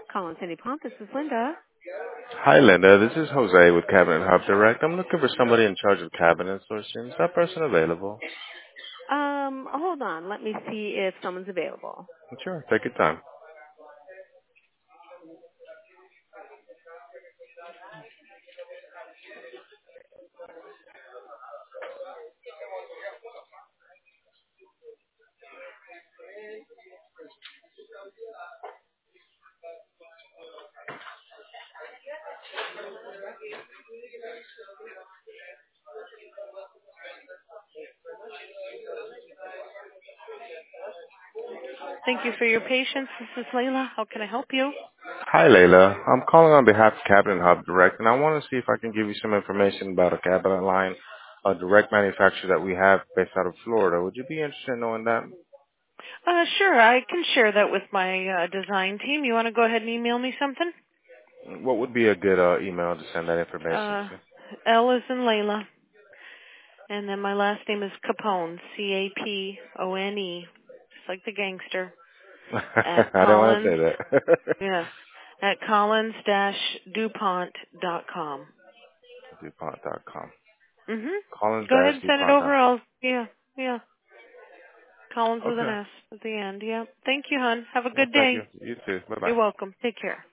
Collins City Pump. This is Linda. Hi, Linda. This is Jose with Cabinet Hub Direct. I'm looking for somebody in charge of cabinet sourcing. Is that person available? Hold on. Let me see if someone's available. Sure. Take your time. Thank you for your patience. This is Layla. How can I help you? Hi, Layla. I'm calling on behalf of Cabinet Hub Direct, and I want to see if I can give you some information about a cabinet line, a direct manufacturer that we have based out of Florida. Would you be interested in knowing that? Sure. I can share that with my design team. You want to go ahead and email me something? What would be a good email to send that information Uh, L is in Layla. And then my last name is Capone, Capone, just like the gangster, to? at I didn't want to Collins, say that. yeah, at collins-dupont.com. DuPont.com. Go ahead and send it over. Collins-DuPont.com. Yeah. Collins with an Okay. S at the end. Yeah. Thank you, hon. Have a Well, good thank you. day. You too. Bye-bye. You're welcome. Take care.